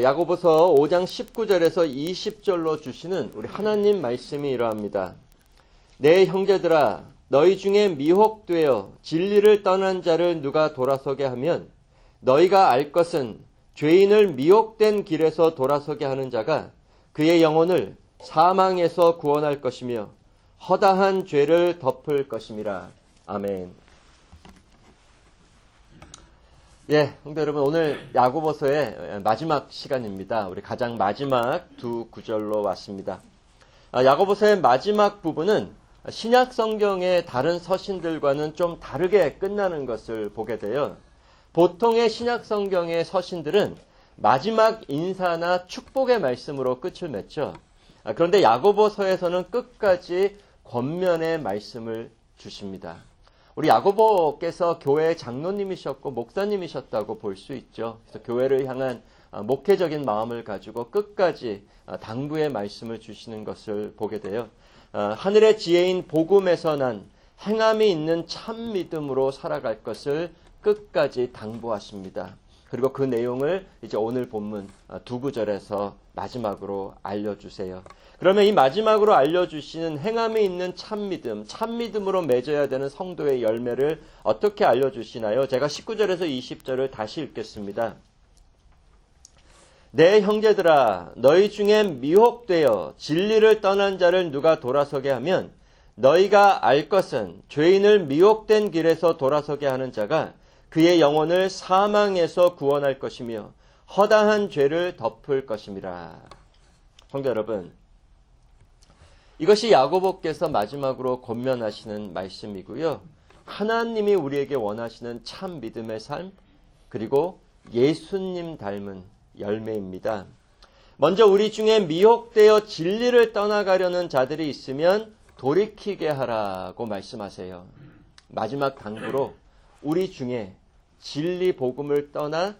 야고보서 5장 19절에서 20절로 주시는 우리 하나님 말씀이 이러합니다. 내 형제들아, 너희 중에 미혹되어 진리를 떠난 자를 누가 돌아서게 하면 너희가 알 것은 죄인을 미혹된 길에서 돌아서게 하는 자가 그의 영혼을 사망에서 구원할 것이며 허다한 죄를 덮을 것임이라. 아멘. 형제 여러분, 오늘 야고보서의 마지막 시간입니다. 우리 가장 마지막 두 구절로 왔습니다. 야고보서의 마지막 부분은 신약 성경의 다른 서신들과는 좀 다르게 끝나는 것을 보게 돼요. 보통의 신약 성경의 서신들은 마지막 인사나 축복의 말씀으로 끝을 맺죠. 그런데 야고보서에서는 끝까지 권면의 말씀을 주십니다. 우리 야고보께서 교회의 장로님이셨고 목사님이셨다고 볼 수 있죠. 그래서 교회를 향한 목회적인 마음을 가지고 끝까지 당부의 말씀을 주시는 것을 보게 돼요. 하늘의 지혜인 복음에서 난 행함이 있는 참 믿음으로 살아갈 것을 끝까지 당부하십니다. 그리고 그 내용을 이제 오늘 본문 두 구절에서 마지막으로 알려주세요. 그러면 이 마지막으로 알려주시는 행함이 있는 참 믿음으로 맺어야 되는 성도의 열매를 어떻게 알려주시나요? 제가 19절에서 20절을 다시 읽겠습니다. 내 형제들아, 너희 중에 미혹되어 진리를 떠난 자를 누가 돌아서게 하면 너희가 알 것은 죄인을 미혹된 길에서 돌아서게 하는 자가 그의 영혼을 사망에서 구원할 것이며 허다한 죄를 덮을 것임이라. 성도 여러분, 이것이 야고보께서 마지막으로 권면하시는 말씀이고요. 하나님이 우리에게 원하시는 참 믿음의 삶, 그리고 예수님 닮은 열매입니다. 먼저 우리 중에 미혹되어 진리를 떠나가려는 자들이 있으면 돌이키게 하라고 말씀하세요. 마지막 당부로 우리 중에 진리 복음을 떠나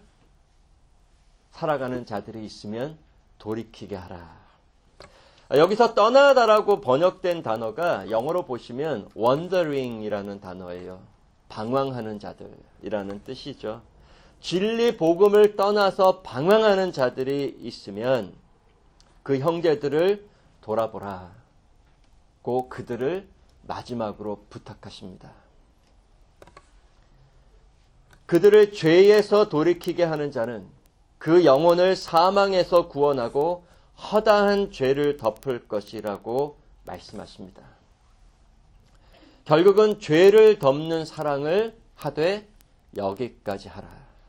살아가는 자들이 있으면 돌이키게 하라. 여기서 떠나다라고 번역된 단어가 영어로 보시면 wandering이라는 단어예요. 방황하는 자들이라는 뜻이죠. 진리 복음을 떠나서 방황하는 자들이 있으면 그 형제들을 돌아보라고 그들을 마지막으로 부탁하십니다. 그들을 죄에서 돌이키게 하는 자는 그 영혼을 사망에서 구원하고 허다한 죄를 덮을 것이라고 말씀하십니다. 결국은 죄를 덮는 사랑을 하되 여기까지 하라.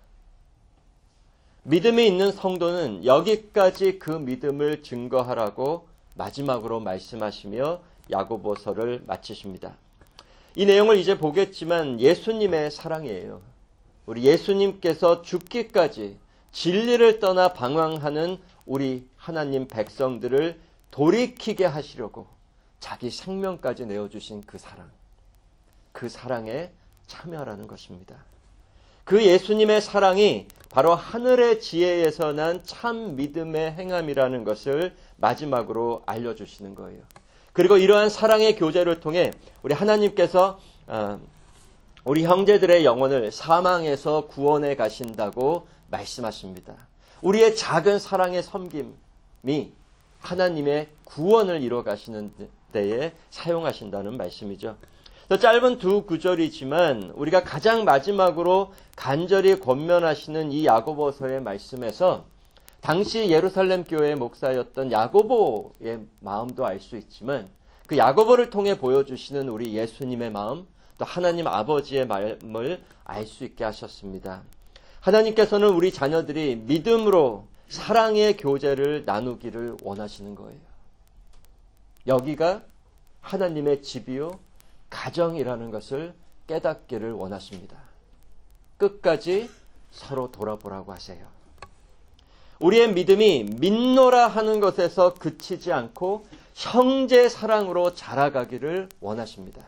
믿음이 있는 성도는 여기까지 그 믿음을 증거하라고 마지막으로 말씀하시며 야고보서를 마치십니다. 이 내용을 이제 보겠지만 예수님의 사랑이에요. 우리 예수님께서 죽기까지 진리를 떠나 방황하는 우리 하나님 백성들을 돌이키게 하시려고 자기 생명까지 내어주신 그 사랑, 그 사랑에 참여하라는 것입니다. 그 예수님의 사랑이 바로 하늘의 지혜에서 난 참 믿음의 행함이라는 것을 마지막으로 알려주시는 거예요. 그리고 이러한 사랑의 교제를 통해 우리 하나님께서 우리 형제들의 영혼을 사망에서 구원해 가신다고 말씀하십니다. 우리의 작은 사랑의 섬김이 하나님의 구원을 이루어 가시는 데에 사용하신다는 말씀이죠. 짧은 두 구절이지만 우리가 가장 마지막으로 간절히 권면하시는 이 야고보서의 말씀에서 당시 예루살렘 교회의 목사였던 야고보의 마음도 알 수 있지만 그 야고보를 통해 보여주시는 우리 예수님의 마음, 또 하나님 아버지의 마음을 알 수 있게 하셨습니다. 하나님께서는 우리 자녀들이 믿음으로 사랑의 교제를 나누기를 원하시는 거예요. 여기가 하나님의 집이요 가정이라는 것을 깨닫기를 원하십니다. 끝까지 서로 돌아보라고 하세요. 우리의 믿음이 믿노라 하는 것에서 그치지 않고 형제 사랑으로 자라가기를 원하십니다.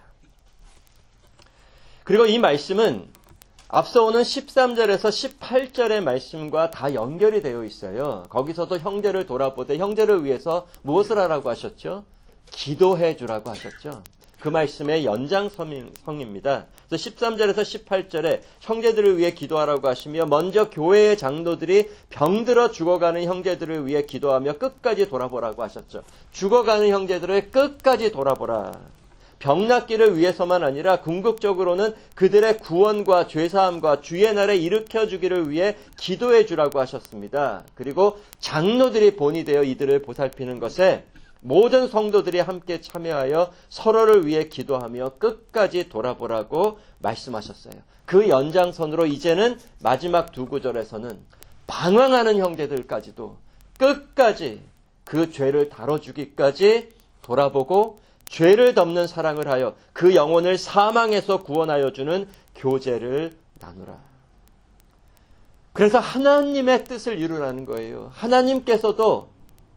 그리고 이 말씀은 앞서 오는 13절에서 18절의 말씀과 다 연결이 되어 있어요. 거기서도 형제를 돌아보되 형제를 위해서 무엇을 하라고 하셨죠? 기도해 주라고 하셨죠. 그 말씀의 연장성입니다. 그래서 13절에서 18절에 형제들을 위해 기도하라고 하시며 먼저 교회의 장로들이 병들어 죽어가는 형제들을 위해 기도하며 끝까지 돌아보라고 하셨죠. 죽어가는 형제들을 끝까지 돌아보라. 병낫기를 위해서만 아니라 궁극적으로는 그들의 구원과 죄사함과 주의 날에 일으켜주기를 위해 기도해 주라고 하셨습니다. 그리고 장로들이 본이 되어 이들을 보살피는 것에 모든 성도들이 함께 참여하여 서로를 위해 기도하며 끝까지 돌아보라고 말씀하셨어요. 그 연장선으로 이제는 마지막 두 구절에서는 방황하는 형제들까지도 끝까지 그 죄를 다뤄주기까지 돌아보고 죄를 덮는 사랑을 하여 그 영혼을 사망에서 구원하여 주는 교제를 나누라. 그래서 하나님의 뜻을 이루라는 거예요. 하나님께서도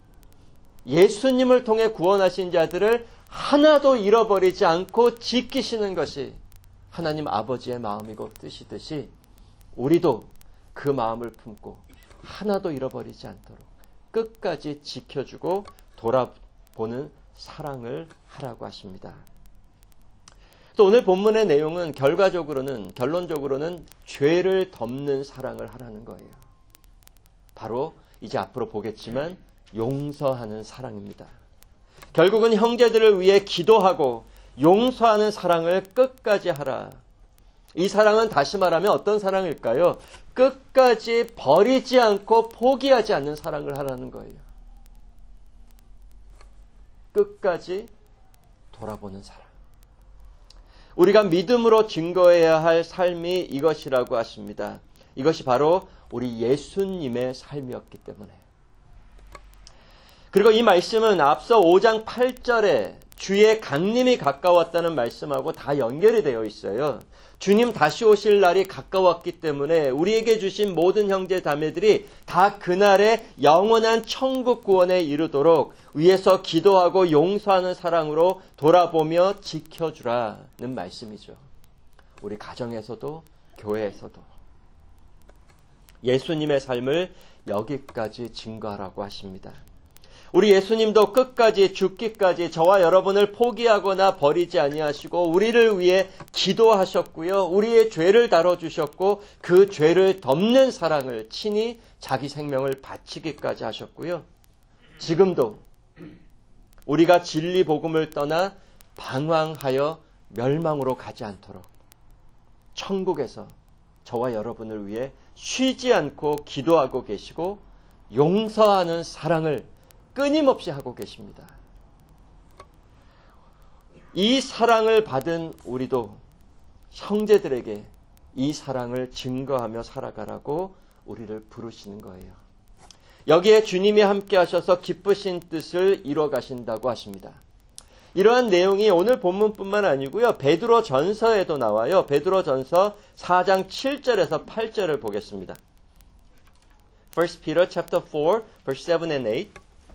예수님을 통해 구원하신 자들을 하나도 잃어버리지 않고 지키시는 것이 하나님 아버지의 마음이고 뜻이듯이 우리도 그 마음을 품고 하나도 잃어버리지 않도록 끝까지 지켜주고 돌아보는 사랑을 하라고 하십니다. 또 오늘 본문의 내용은 결론적으로는 죄를 덮는 사랑을 하라는 거예요. 바로 이제 앞으로 보겠지만 용서하는 사랑입니다. 결국은 형제들을 위해 기도하고 용서하는 사랑을 끝까지 하라. 이 사랑은 다시 말하면 어떤 사랑일까요? 끝까지 버리지 않고 포기하지 않는 사랑을 하라는 거예요. 끝까지 돌아보는 사랑. 우리가 믿음으로 증거해야 할 삶이 이것이라고 하십니다. 이것이 바로 우리 예수님의 삶이었기 때문에. 그리고 이 말씀은 앞서 5장 8절에 주의 강림이 가까웠다는 말씀하고 다 연결이 되어 있어요. 주님 다시 오실 날이 가까웠기 때문에 우리에게 주신 모든 형제 자매들이 다 그날의 영원한 천국 구원에 이르도록 위에서 기도하고 용서하는 사랑으로 돌아보며 지켜주라는 말씀이죠. 우리 가정에서도 교회에서도 예수님의 삶을 여기까지 증거하라고 하십니다. 우리 예수님도 끝까지 죽기까지 저와 여러분을 포기하거나 버리지 아니하시고 우리를 위해 기도하셨고요. 우리의 죄를 다뤄주셨고 그 죄를 덮는 사랑을 친히 자기 생명을 바치기까지 하셨고요. 지금도 우리가 진리 복음을 떠나 방황하여 멸망으로 가지 않도록 천국에서 저와 여러분을 위해 쉬지 않고 기도하고 계시고 용서하는 사랑을 끊임없이 하고 계십니다. 이 사랑을 받은 우리도 형제들에게 이 사랑을 증거하며 살아가라고 우리를 부르시는 거예요. 여기에 주님이 함께 하셔서 기쁘신 뜻을 이루어 가신다고 하십니다. 이러한 내용이 오늘 본문뿐만 아니고요. 베드로 전서에도 나와요. 베드로 전서 4장 7절에서 8절을 보겠습니다. 1 Peter chapter 4 verse 7 and 8.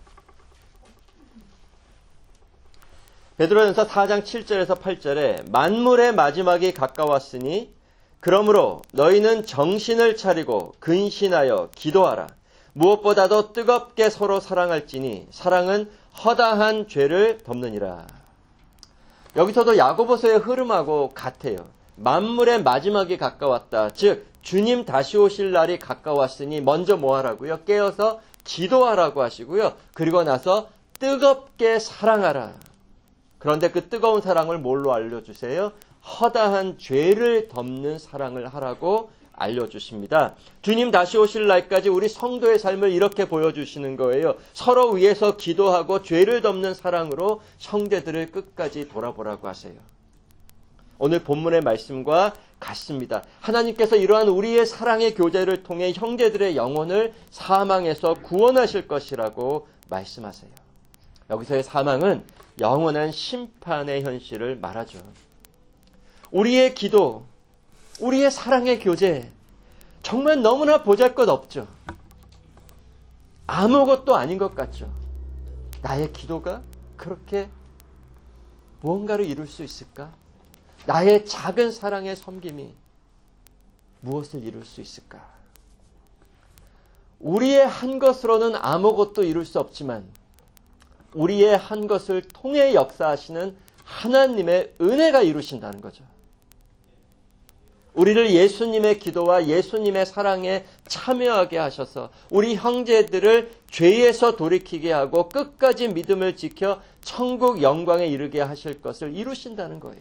베드로전서 4장 7절에서 8절에 만물의 마지막이 가까웠으니 그러므로 너희는 정신을 차리고 근신하여 기도하라. 무엇보다도 뜨겁게 서로 사랑할지니 사랑은 허다한 죄를 덮느니라. 여기서도 야고보서의 흐름하고 같아요. 만물의 마지막이 가까웠다. 즉 주님 다시 오실 날이 가까웠으니 먼저 뭐 하라고요? 깨어서 기도하라고 하시고요. 그리고 나서 뜨겁게 사랑하라. 그런데 그 뜨거운 사랑을 뭘로 알려주세요? 허다한 죄를 덮는 사랑을 하라고 알려주십니다. 주님 다시 오실 날까지 우리 성도의 삶을 이렇게 보여주시는 거예요. 서로 위해서 기도하고 죄를 덮는 사랑으로 형제들을 끝까지 돌아보라고 하세요. 오늘 본문의 말씀과 같습니다. 하나님께서 이러한 우리의 사랑의 교제를 통해 형제들의 영혼을 사망에서 구원하실 것이라고 말씀하세요. 여기서의 사망은 영원한 심판의 현실을 말하죠. 우리의 기도, 우리의 사랑의 교제, 정말 너무나 보잘것없죠. 아무것도 아닌 것 같죠. 나의 기도가 그렇게 무언가를 이룰 수 있을까? 나의 작은 사랑의 섬김이 무엇을 이룰 수 있을까? 우리의 한 것으로는 아무것도 이룰 수 없지만 우리의 한 것을 통해 역사하시는 하나님의 은혜가 이루신다는 거죠. 우리를 예수님의 기도와 예수님의 사랑에 참여하게 하셔서 우리 형제들을 죄에서 돌이키게 하고 끝까지 믿음을 지켜 천국 영광에 이르게 하실 것을 이루신다는 거예요.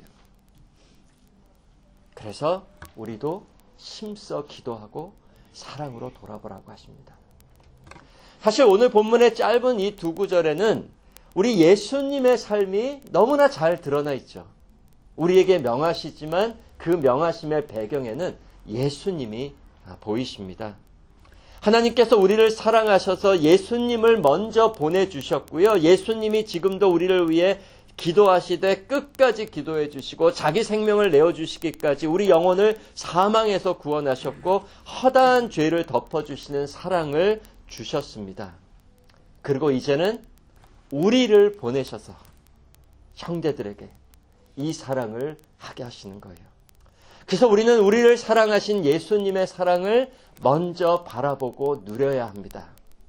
그래서 우리도 힘써 기도하고 사랑으로 돌아보라고 하십니다. 사실 오늘 본문의 짧은 이 두 구절에는 우리 예수님의 삶이 너무나 잘 드러나 있죠. 우리에게 명하시지만 그 명하심의 배경에는 예수님이 보이십니다. 하나님께서 우리를 사랑하셔서 예수님을 먼저 보내주셨고요. 예수님이 지금도 우리를 위해 기도하시되 끝까지 기도해 주시고 자기 생명을 내어주시기까지 우리 영혼을 사망에서 구원하셨고 허다한 죄를 덮어주시는 사랑을 주셨습니다. 그리고 이제는 우리를 보내셔서 형제들에게 이 사랑을 하게 하시는 거예요. 그래서 우리는 우리를 사랑하신 예수님의 사랑을 먼저 바라보고 누려야 합니다.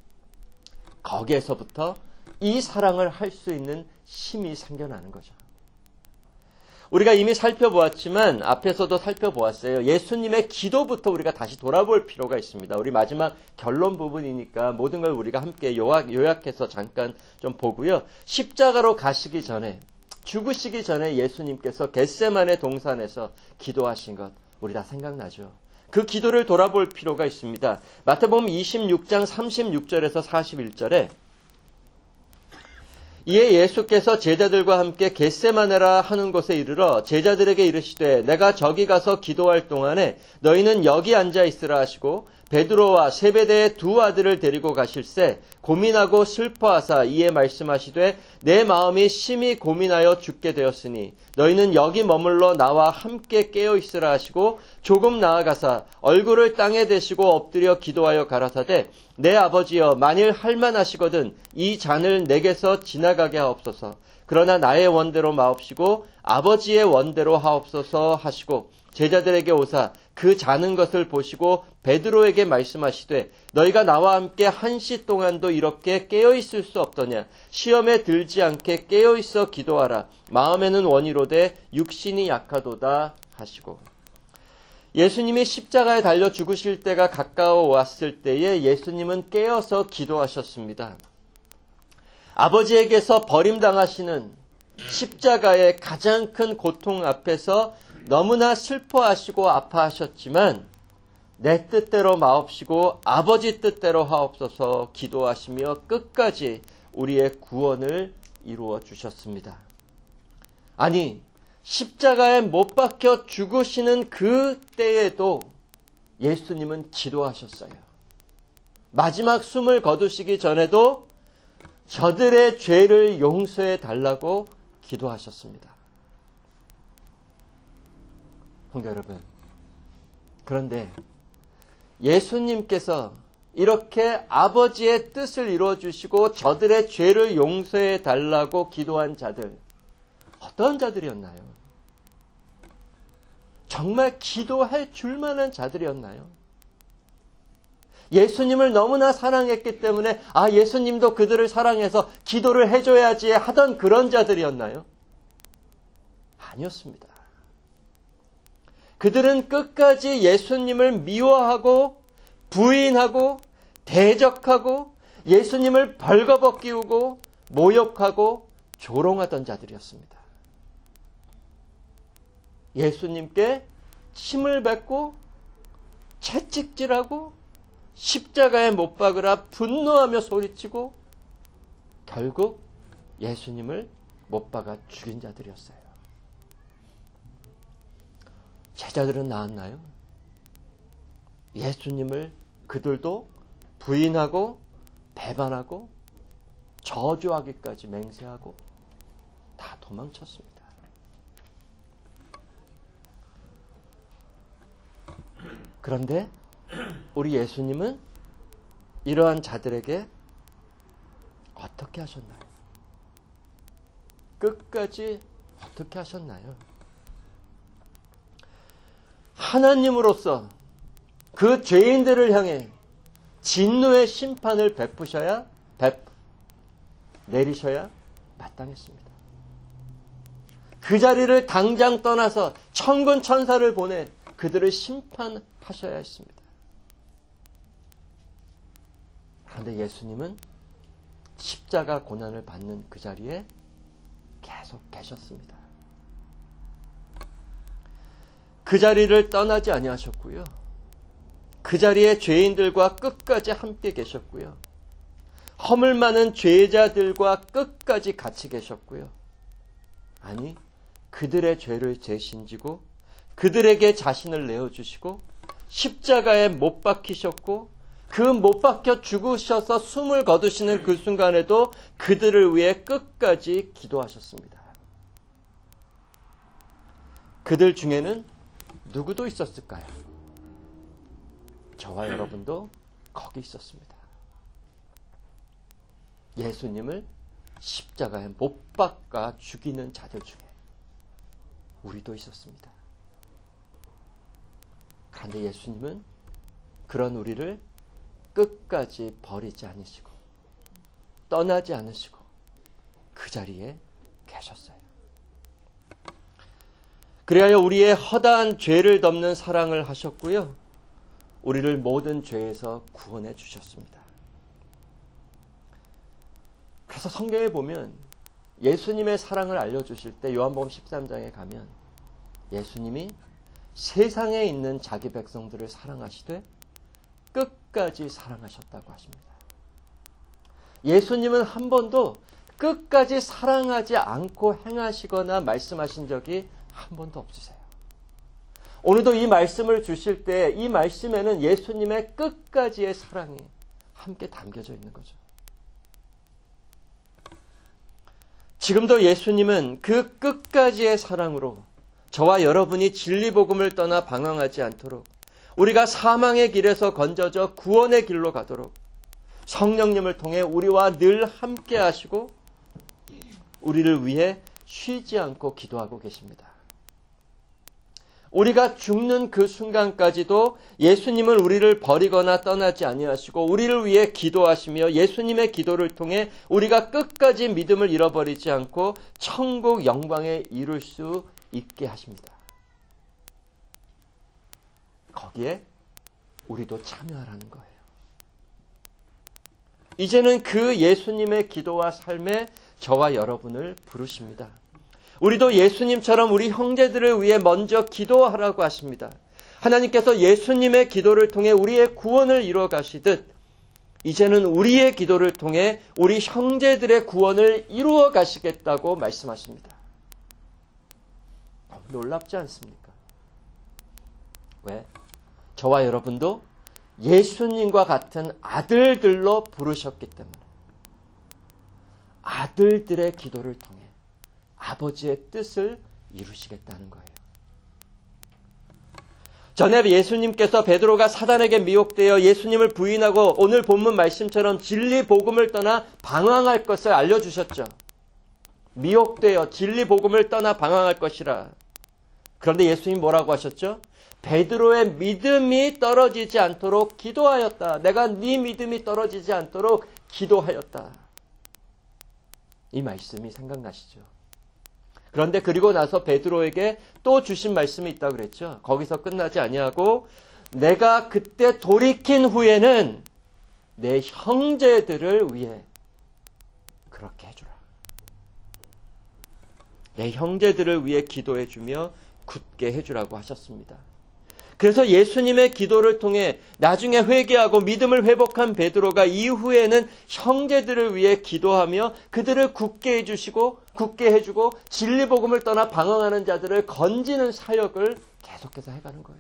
거기에서부터 이 사랑을 할 수 있는 힘이 생겨나는 거죠. 우리가 이미 살펴보았지만 앞에서도 살펴보았어요. 예수님의 기도부터 우리가 다시 돌아볼 필요가 있습니다. 우리 마지막 결론 부분이니까 모든 걸 우리가 함께 요약해서 잠깐 좀 보고요. 십자가로 가시기 전에, 죽으시기 전에 예수님께서 겟세마네 동산에서 기도하신 것 우리 다 생각나죠. 그 기도를 돌아볼 필요가 있습니다. 마태복음 26장 36절에서 41절에 이에 예수께서 제자들과 함께 겟세마네라 하는 곳에 이르러 제자들에게 이르시되 내가 저기 가서 기도할 동안에 너희는 여기 앉아 있으라 하시고 베드로와 세베대의 두 아들을 데리고 가실새 고민하고 슬퍼하사 이에 말씀하시되 내 마음이 심히 고민하여 죽게 되었으니 너희는 여기 머물러 나와 함께 깨어 있으라 하시고 조금 나아가사 얼굴을 땅에 대시고 엎드려 기도하여 가라사대 내 아버지여 만일 할만하시거든 이 잔을 내게서 지나가게 하옵소서. 그러나 나의 원대로 마옵시고 아버지의 원대로 하옵소서 하시고 제자들에게 오사 그 자는 것을 보시고 베드로에게 말씀하시되 너희가 나와 함께 1시 동안도 이렇게 깨어있을 수 없더냐. 시험에 들지 않게 깨어있어 기도하라. 마음에는 원이로되 육신이 약하도다 하시고. 예수님이 십자가에 달려 죽으실 때가 가까워 왔을 때에 예수님은 깨어서 기도하셨습니다. 아버지에게서 버림당하시는 십자가의 가장 큰 고통 앞에서 너무나 슬퍼하시고 아파하셨지만 내 뜻대로 마옵시고 아버지 뜻대로 하옵소서 기도하시며 끝까지 우리의 구원을 이루어 주셨습니다. 아니 십자가에 못 박혀 죽으시는 그 때에도 예수님은 기도하셨어요. 마지막 숨을 거두시기 전에도 저들의 죄를 용서해 달라고 기도하셨습니다. 형제 여러분, 그런데 예수님께서 이렇게 아버지의 뜻을 이루어주시고 저들의 죄를 용서해 달라고 기도한 자들, 어떤 자들이었나요? 정말 기도할 줄만한 자들이었나요? 예수님을 너무나 사랑했기 때문에 예수님도 그들을 사랑해서 기도를 해줘야지 하던 그런 자들이었나요? 아니었습니다. 그들은 끝까지 예수님을 미워하고 부인하고 대적하고 예수님을 벌거벗기우고 모욕하고 조롱하던 자들이었습니다. 예수님께 침을 뱉고 채찍질하고 십자가에 못 박으라 분노하며 소리치고 결국 예수님을 못 박아 죽인 자들이었어요. 제자들은 나았나요? 예수님을 그들도 부인하고 배반하고 저주하기까지 맹세하고 다 도망쳤습니다. 그런데 우리 예수님은 이러한 자들에게 어떻게 하셨나요? 끝까지 어떻게 하셨나요? 하나님으로서 그 죄인들을 향해 진노의 심판을 내리셔야 마땅했습니다. 그 자리를 당장 떠나서 천군 천사를 보내 그들을 심판하셔야 했습니다. 그런데 예수님은 십자가 고난을 받는 그 자리에 계속 계셨습니다. 그 자리를 떠나지 아니하셨고요. 그 자리에 죄인들과 끝까지 함께 계셨고요. 허물 많은 죄자들과 끝까지 같이 계셨고요. 아니, 그들의 죄를 대신지고 그들에게 자신을 내어주시고 십자가에 못 박히셨고 그 못 박혀 죽으셔서 숨을 거두시는 그 순간에도 그들을 위해 끝까지 기도하셨습니다. 그들 중에는 누구도 있었을까요? 저와 여러분도 거기 있었습니다. 예수님을 십자가에 못 박아 죽이는 자들 중에 우리도 있었습니다. 그런데 예수님은 그런 우리를 끝까지 버리지 않으시고 떠나지 않으시고 그 자리에 계셨어요. 그리하여 우리의 허다한 죄를 덮는 사랑을 하셨고요. 우리를 모든 죄에서 구원해 주셨습니다. 그래서 성경에 보면 예수님의 사랑을 알려주실 때 요한복음 13장에 가면 예수님이 세상에 있는 자기 백성들을 사랑하시되 끝까지 사랑하셨다고 하십니다. 예수님은 한 번도 끝까지 사랑하지 않고 행하시거나 말씀하신 적이 한 번도 없으세요. 오늘도 이 말씀을 주실 때 이 말씀에는 예수님의 끝까지의 사랑이 함께 담겨져 있는 거죠. 지금도 예수님은 그 끝까지의 사랑으로 저와 여러분이 진리복음을 떠나 방황하지 않도록 우리가 사망의 길에서 건져져 구원의 길로 가도록 성령님을 통해 우리와 늘 함께 하시고 우리를 위해 쉬지 않고 기도하고 계십니다. 우리가 죽는 그 순간까지도 예수님은 우리를 버리거나 떠나지 아니하시고 우리를 위해 기도하시며 예수님의 기도를 통해 우리가 끝까지 믿음을 잃어버리지 않고 천국 영광에 이룰 수 있게 하십니다. 거기에 우리도 참여하라는 거예요. 이제는 그 예수님의 기도와 삶에 저와 여러분을 부르십니다. 우리도 예수님처럼 우리 형제들을 위해 먼저 기도하라고 하십니다. 하나님께서 예수님의 기도를 통해 우리의 구원을 이루어 가시듯 이제는 우리의 기도를 통해 우리 형제들의 구원을 이루어 가시겠다고 말씀하십니다. 놀랍지 않습니까? 왜? 저와 여러분도 예수님과 같은 아들들로 부르셨기 때문에 아들들의 기도를 통해 아버지의 뜻을 이루시겠다는 거예요. 전에 예수님께서 베드로가 사단에게 미혹되어 예수님을 부인하고 오늘 본문 말씀처럼 진리 복음을 떠나 방황할 것을 알려주셨죠. 미혹되어 진리 복음을 떠나 방황할 것이라. 그런데 예수님 뭐라고 하셨죠? 베드로의 믿음이 떨어지지 않도록 기도하였다. 내가 네 믿음이 떨어지지 않도록 기도하였다. 이 말씀이 생각나시죠? 그런데 그리고 나서 베드로에게 또 주신 말씀이 있다고 그랬죠. 거기서 끝나지 아니하고 내가 그때 돌이킨 후에는 내 형제들을 위해 그렇게 해주라. 내 형제들을 위해 기도해주며 굳게 해주라고 하셨습니다. 그래서 예수님의 기도를 통해 나중에 회개하고 믿음을 회복한 베드로가 이후에는 형제들을 위해 기도하며 그들을 굳게 해주시고 굳게 해주고 진리복음을 떠나 방황하는 자들을 건지는 사역을 계속해서 해가는 거예요.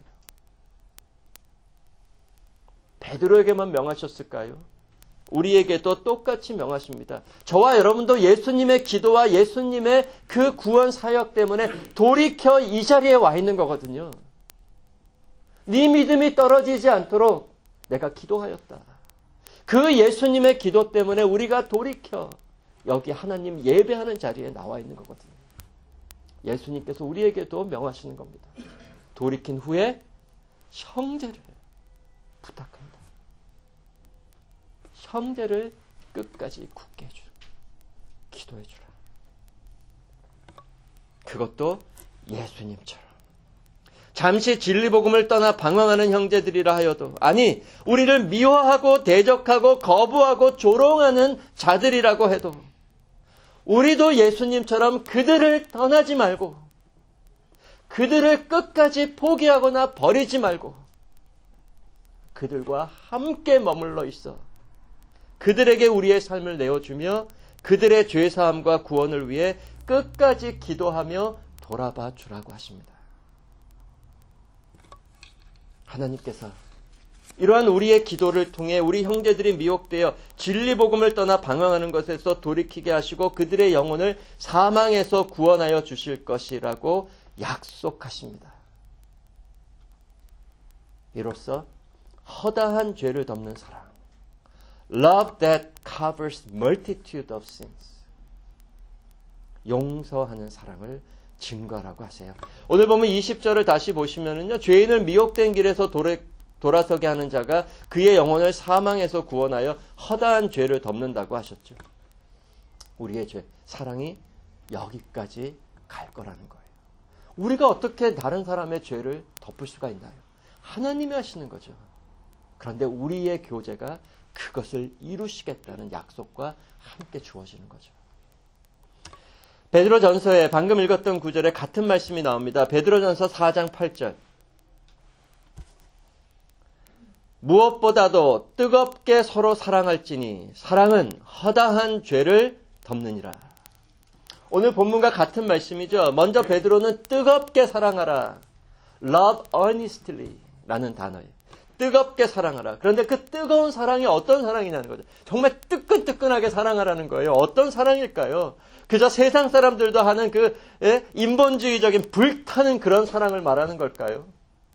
베드로에게만 명하셨을까요? 우리에게도 똑같이 명하십니다. 저와 여러분도 예수님의 기도와 예수님의 그 구원 사역 때문에 돌이켜 이 자리에 와 있는 거거든요. 네 믿음이 떨어지지 않도록 내가 기도하였다. 그 예수님의 기도 때문에 우리가 돌이켜 여기 하나님 예배하는 자리에 나와 있는 거거든요. 예수님께서 우리에게도 명하시는 겁니다. 돌이킨 후에 형제를 부탁합니다. 형제를 끝까지 굳게 해주라. 기도해주라. 그것도 예수님처럼. 잠시 진리복음을 떠나 방황하는 형제들이라 하여도, 아니 우리를 미워하고 대적하고 거부하고 조롱하는 자들이라고 해도 우리도 예수님처럼 그들을 떠나지 말고 그들을 끝까지 포기하거나 버리지 말고 그들과 함께 머물러 있어 그들에게 우리의 삶을 내어주며 그들의 죄사함과 구원을 위해 끝까지 기도하며 돌아봐 주라고 하십니다. 하나님께서 이러한 우리의 기도를 통해 우리 형제들이 미혹되어 진리복음을 떠나 방황하는 것에서 돌이키게 하시고 그들의 영혼을 사망에서 구원하여 주실 것이라고 약속하십니다. 이로써 허다한 죄를 덮는 사랑, love that covers multitude of sins, 용서하는 사랑을 증거라고 하세요. 오늘 보면 20절을 다시 보시면은요, 죄인을 미혹된 길에서 돌아서게 하는 자가 그의 영혼을 사망에서 구원하여 허다한 죄를 덮는다고 하셨죠. 우리의 죄, 사랑이 여기까지 갈 거라는 거예요. 우리가 어떻게 다른 사람의 죄를 덮을 수가 있나요? 하나님이 하시는 거죠. 그런데 우리의 교제가 그것을 이루시겠다는 약속과 함께 주어지는 거죠. 베드로전서에 방금 읽었던 구절에 같은 말씀이 나옵니다. 베드로전서 4장 8절. 무엇보다도 뜨겁게 서로 사랑할지니 사랑은 허다한 죄를 덮느니라. 오늘 본문과 같은 말씀이죠. 먼저 베드로는 뜨겁게 사랑하라. Love earnestly 라는 단어예요. 뜨겁게 사랑하라. 그런데 그 뜨거운 사랑이 어떤 사랑이냐는 거죠. 정말 뜨끈뜨끈하게 사랑하라는 거예요. 어떤 사랑일까요? 그저 세상 사람들도 하는 그 인본주의적인 불타는 그런 사랑을 말하는 걸까요?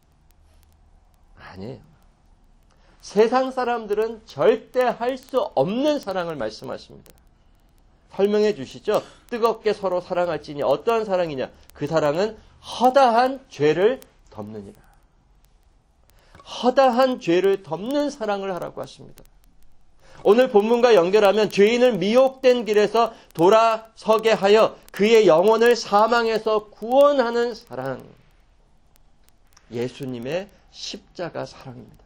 아니에요. 세상 사람들은 절대 할 수 없는 사랑을 말씀하십니다. 설명해 주시죠. 뜨겁게 서로 사랑할지니 어떠한 사랑이냐? 그 사랑은 허다한 죄를 덮느니라. 허다한 죄를 덮는 사랑을 하라고 하십니다. 오늘 본문과 연결하면 죄인을 미혹된 길에서 돌아서게 하여 그의 영혼을 사망에서 구원하는 사랑. 예수님의 십자가 사랑입니다.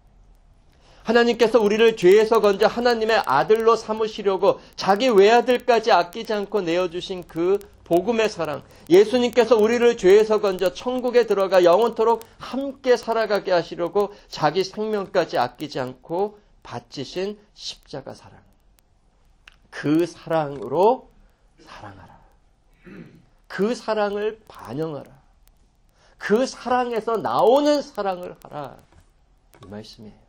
하나님께서 우리를 죄에서 건져 하나님의 아들로 삼으시려고 자기 외아들까지 아끼지 않고 내어주신 그 복음의 사랑. 예수님께서 우리를 죄에서 건져 천국에 들어가 영원토록 함께 살아가게 하시려고 자기 생명까지 아끼지 않고 바치신 십자가 사랑. 그 사랑으로 사랑하라. 그 사랑을 반영하라. 그 사랑에서 나오는 사랑을 하라. 이 말씀이에요.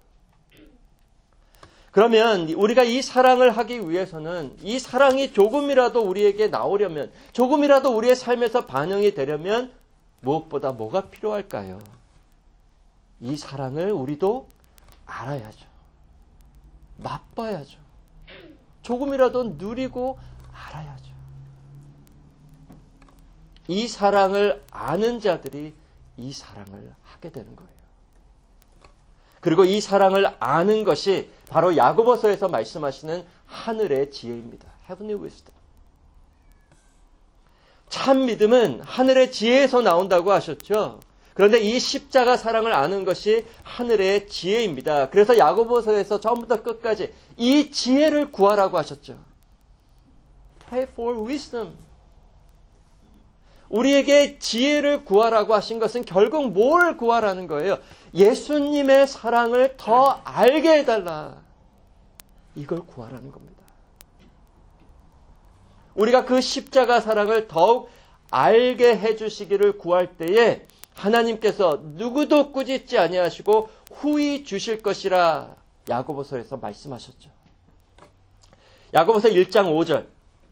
그러면 우리가 이 사랑을 하기 위해서는 이 사랑이 조금이라도 우리에게 나오려면, 조금이라도 우리의 삶에서 반영이 되려면 무엇보다 뭐가 필요할까요? 이 사랑을 우리도 알아야죠. 맛봐야죠. 조금이라도 누리고 알아야죠. 이 사랑을 아는 자들이 이 사랑을 하게 되는 거예요. 그리고 이 사랑을 아는 것이 바로 야고보서에서 말씀하시는 하늘의 지혜입니다. Heavenly wisdom. 참 믿음은 하늘의 지혜에서 나온다고 하셨죠. 그런데 이 십자가 사랑을 아는 것이 하늘의 지혜입니다. 그래서 야고보서에서 처음부터 끝까지 이 지혜를 구하라고 하셨죠. Pray for wisdom. 우리에게 지혜를 구하라고 하신 것은 결국 뭘 구하라는 거예요? 예수님의 사랑을 더 알게 해달라. 이걸 구하라는 겁니다. 우리가 그 십자가 사랑을 더욱 알게 해주시기를 구할 때에 하나님께서 누구도 꾸짖지 아니하시고 후히 주실 것이라 야고보서에서 말씀하셨죠. 야고보서 1장 5절.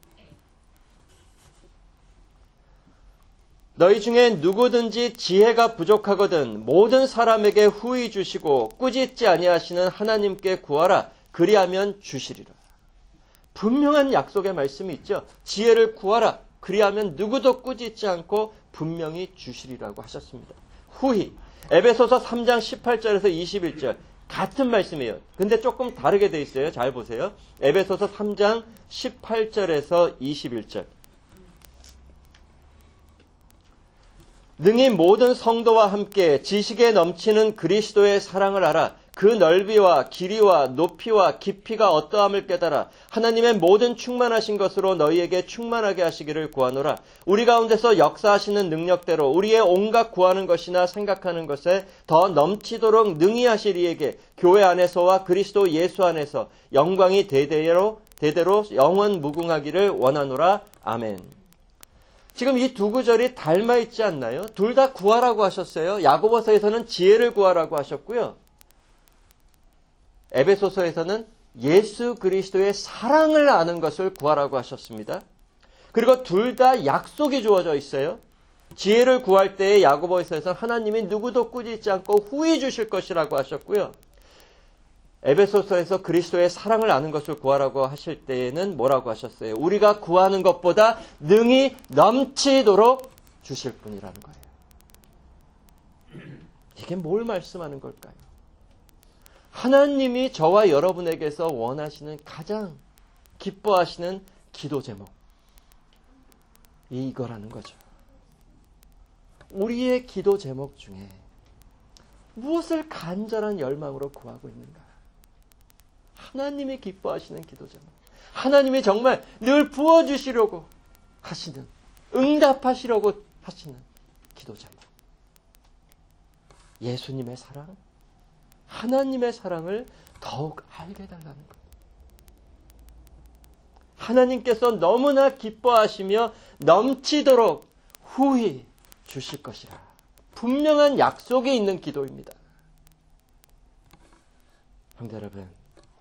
너희 중에 누구든지 지혜가 부족하거든 모든 사람에게 후히 주시고 꾸짖지 아니하시는 하나님께 구하라. 그리하면 주시리라. 분명한 약속의 말씀이 있죠. 지혜를 구하라. 그리하면 누구도 꾸짖지 않고 분명히 주시리라고 하셨습니다. 후히. 에베소서 3장 18절에서 21절. 같은 말씀이에요. 근데 조금 다르게 돼 있어요. 잘 보세요. 에베소서 3장 18절에서 21절. 능히 모든 성도와 함께 지식에 넘치는 그리스도의 사랑을 알아 그 넓이와 길이와 높이와 깊이가 어떠함을 깨달아 하나님의 모든 충만하신 것으로 너희에게 충만하게 하시기를 구하노라. 우리 가운데서 역사하시는 능력대로 우리의 온갖 구하는 것이나 생각하는 것에 더 넘치도록 능히 하실 이에게 교회 안에서와 그리스도 예수 안에서 영광이 대대로 영원 무궁하기를 원하노라. 아멘. 지금 이 두 구절이 닮아 있지 않나요? 둘 다 구하라고 하셨어요. 야고보서에서는 지혜를 구하라고 하셨고요. 에베소서에서는 예수 그리스도의 사랑을 아는 것을 구하라고 하셨습니다. 그리고 둘 다 약속이 주어져 있어요. 지혜를 구할 때에 야고보서에서는 하나님이 누구도 꾸짖지 않고 후히 주실 것이라고 하셨고요. 에베소서에서 그리스도의 사랑을 아는 것을 구하라고 하실 때에는 뭐라고 하셨어요? 우리가 구하는 것보다 능히 넘치도록 주실 분이라는 거예요. 이게 뭘 말씀하는 걸까요? 하나님이 저와 여러분에게서 원하시는 가장 기뻐하시는 기도 제목, 이거라는 거죠. 우리의 기도 제목 중에 무엇을 간절한 열망으로 구하고 있는가? 하나님이 기뻐하시는 기도 제목, 하나님이 정말 늘 부어주시려고 하시는, 응답하시려고 하시는 기도 제목, 예수님의 사랑, 하나님의 사랑을 더욱 알게 해달라는 거예요. 하나님께서 너무나 기뻐하시며 넘치도록 후히 주실 것이라 분명한 약속이 있는 기도입니다. 형제 여러분,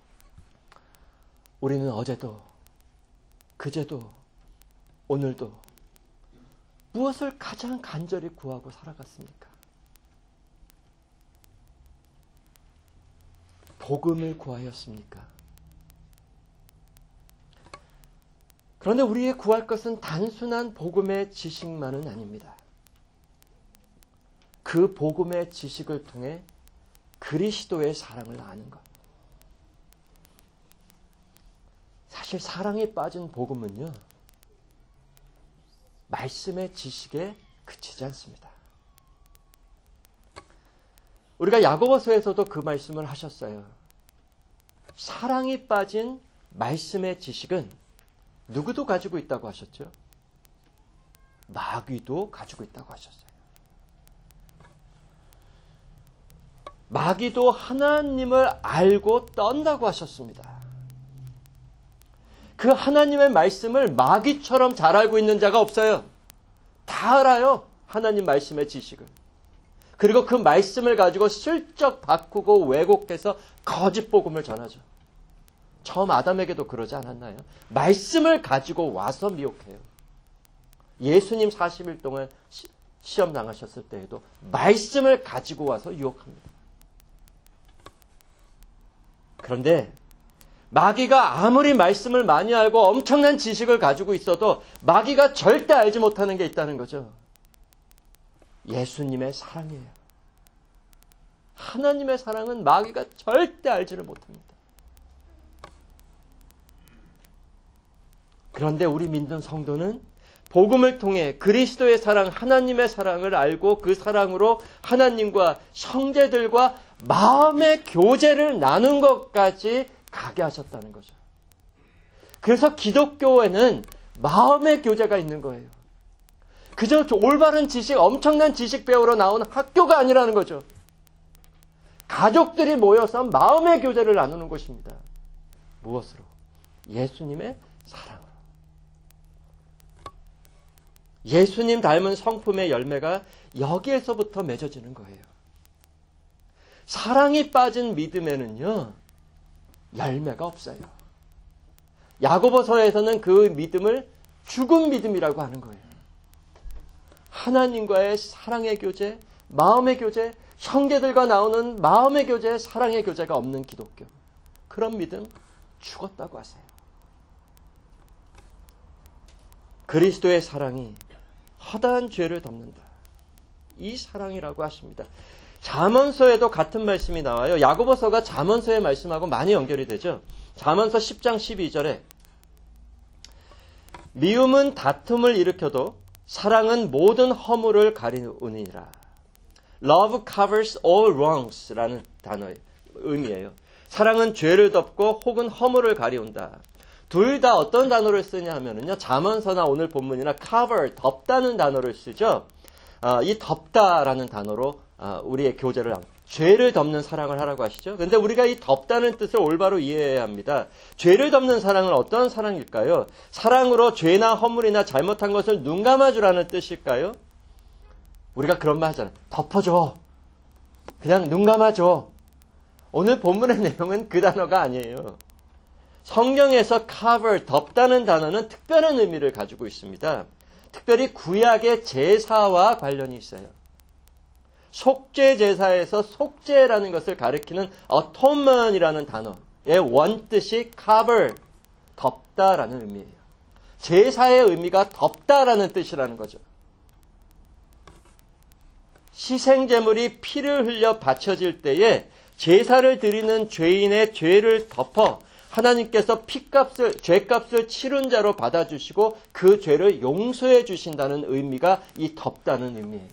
우리는 어제도 그제도 오늘도 무엇을 가장 간절히 구하고 살아갔습니까? 복음을 구하였습니까? 그런데 우리의 구할 것은 단순한 복음의 지식만은 아닙니다. 그 복음의 지식을 통해 그리스도의 사랑을 아는 것. 사실 사랑에 빠진 복음은요, 말씀의 지식에 그치지 않습니다. 우리가 야고보서에서도 그 말씀을 하셨어요. 사랑이 빠진 말씀의 지식은 누구도 가지고 있다고 하셨죠? 마귀도 가지고 있다고 하셨어요. 마귀도 하나님을 알고 떤다고 하셨습니다. 그 하나님의 말씀을 마귀처럼 잘 알고 있는 자가 없어요. 다 알아요. 하나님 말씀의 지식을. 그리고 그 말씀을 가지고 슬쩍 바꾸고 왜곡해서 거짓 복음을 전하죠. 처음 아담에게도 그러지 않았나요? 말씀을 가지고 와서 미혹해요. 예수님 40일 동안 시험 당하셨을 때에도 말씀을 가지고 와서 유혹합니다. 그런데 마귀가 아무리 말씀을 많이 알고 엄청난 지식을 가지고 있어도 마귀가 절대 알지 못하는 게 있다는 거죠. 예수님의 사랑이에요. 하나님의 사랑은 마귀가 절대 알지를 못합니다. 그런데 우리 믿는 성도는 복음을 통해 그리스도의 사랑, 하나님의 사랑을 알고 그 사랑으로 하나님과 형제들과 마음의 교제를 나눈 것까지 가게 하셨다는 거죠. 그래서 기독교에는 마음의 교제가 있는 거예요. 그저 올바른 지식, 엄청난 지식 배우러 나온 학교가 아니라는 거죠. 가족들이 모여서 마음의 교제를 나누는 것입니다. 무엇으로? 예수님의 사랑으로. 예수님 닮은 성품의 열매가 여기에서부터 맺어지는 거예요. 사랑이 빠진 믿음에는요, 열매가 없어요. 야고보서에서는 그 믿음을 죽은 믿음이라고 하는 거예요. 하나님과의 사랑의 교제, 마음의 교제, 형제들과 나오는 마음의 교제, 사랑의 교제가 없는 기독교. 그런 믿음 죽었다고 하세요. 그리스도의 사랑이 허다한 죄를 덮는다. 이 사랑이라고 하십니다. 잠언서에도 같은 말씀이 나와요. 야고보서가 잠언서의 말씀하고 많이 연결이 되죠. 잠언서 10장 12절에 미움은 다툼을 일으켜도 사랑은 모든 허물을 가리우니라. Love covers all wrongs라는 단어의 의미예요. 사랑은 죄를 덮고 혹은 허물을 가리운다. 둘 다 어떤 단어를 쓰냐 하면은요, 잠언서나 오늘 본문이나 cover, 덮다는 단어를 쓰죠. 이 덮다라는 단어로 우리의 교제를 죄를 덮는 사랑을 하라고 하시죠. 그런데 우리가 이 덮다는 뜻을 올바로 이해해야 합니다. 죄를 덮는 사랑은 어떤 사랑일까요? 사랑으로 죄나 허물이나 잘못한 것을 눈감아주라는 뜻일까요? 우리가 그런 말 하잖아요. 덮어줘. 그냥 눈감아줘. 오늘 본문의 내용은 그 단어가 아니에요. 성경에서 cover, 덮다는 단어는 특별한 의미를 가지고 있습니다. 특별히 구약의 제사와 관련이 있어요. 속죄 제사에서 속죄라는 것을 가리키는 atonement이라는 단어의 원뜻이 cover, 덮다라는 의미예요. 제사의 의미가 덮다라는 뜻이라는 거죠. 희생제물이 피를 흘려 바쳐질 때에 제사를 드리는 죄인의 죄를 덮어 하나님께서 죄값을 치른 자로 받아주시고 그 죄를 용서해 주신다는 의미가 이 덮다는 의미예요.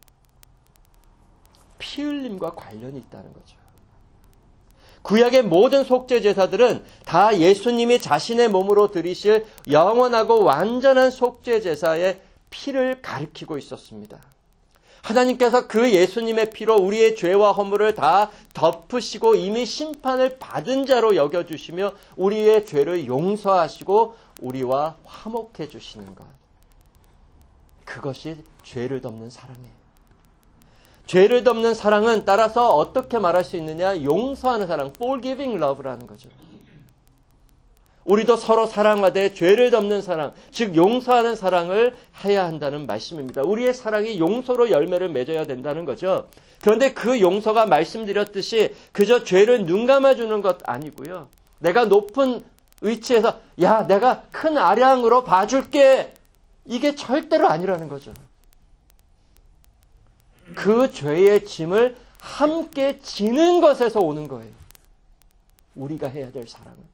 피 흘림과 관련이 있다는 거죠. 구약의 모든 속죄 제사들은 다 예수님이 자신의 몸으로 드리실 영원하고 완전한 속죄 제사의 피를 가리키고 있었습니다. 하나님께서 그 예수님의 피로 우리의 죄와 허물을 다 덮으시고 이미 심판을 받은 자로 여겨주시며 우리의 죄를 용서하시고 우리와 화목해 주시는 것. 그것이 죄를 덮는 사랑이에요. 죄를 덮는 사랑은 따라서 어떻게 말할 수 있느냐? 용서하는 사랑, forgiving love라는 거죠. 우리도 서로 사랑하되 죄를 덮는 사랑, 즉 용서하는 사랑을 해야 한다는 말씀입니다. 우리의 사랑이 용서로 열매를 맺어야 된다는 거죠. 그런데 그 용서가 말씀드렸듯이 그저 죄를 눈감아주는 것 아니고요. 내가 높은 위치에서 야, 내가 큰 아량으로 봐줄게. 이게 절대로 아니라는 거죠. 그 죄의 짐을 함께 지는 것에서 오는 거예요. 우리가 해야 될 사랑은.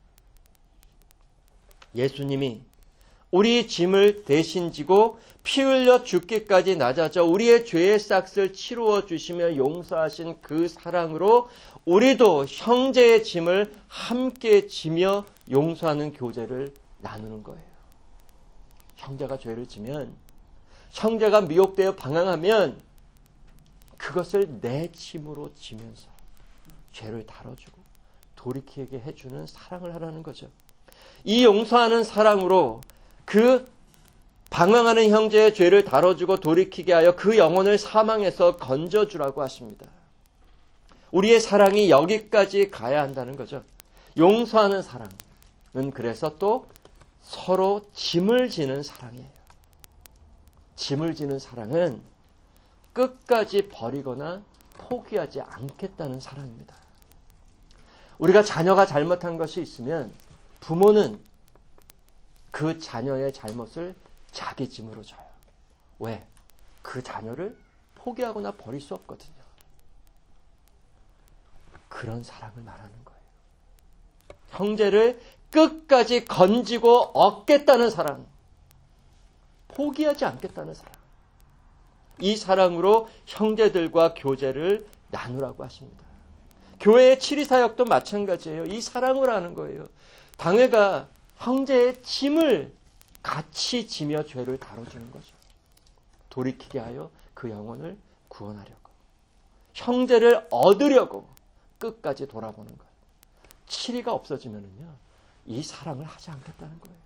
예수님이 우리 짐을 대신 지고 피 흘려 죽기까지 낮아져 우리의 죄의 싹을 치루어 주시며 용서하신 그 사랑으로 우리도 형제의 짐을 함께 지며 용서하는 교제를 나누는 거예요. 형제가 죄를 지면, 형제가 미혹되어 방황하면 그것을 내 짐으로 지면서 죄를 다뤄주고 돌이키게 해주는 사랑을 하라는 거죠. 이 용서하는 사랑으로 그 방황하는 형제의 죄를 다뤄주고 돌이키게 하여 그 영혼을 사망에서 건져주라고 하십니다. 우리의 사랑이 여기까지 가야 한다는 거죠. 용서하는 사랑은 그래서 또 서로 짐을 지는 사랑이에요. 짐을 지는 사랑은 끝까지 버리거나 포기하지 않겠다는 사랑입니다. 우리가 자녀가 잘못한 것이 있으면 부모는 그 자녀의 잘못을 자기 짐으로 져요. 왜? 그 자녀를 포기하거나 버릴 수 없거든요. 그런 사랑을 말하는 거예요. 형제를 끝까지 건지고 얻겠다는 사랑. 포기하지 않겠다는 사랑. 이 사랑으로 형제들과 교제를 나누라고 하십니다. 교회의 치리사역도 마찬가지예요. 이 사랑을 하는 거예요. 당회가 형제의 짐을 같이 지며 죄를 다뤄주는 거죠. 돌이키게 하여 그 영혼을 구원하려고. 형제를 얻으려고 끝까지 돌아보는 거예요. 치리가 없어지면은요, 이 사랑을 하지 않겠다는 거예요.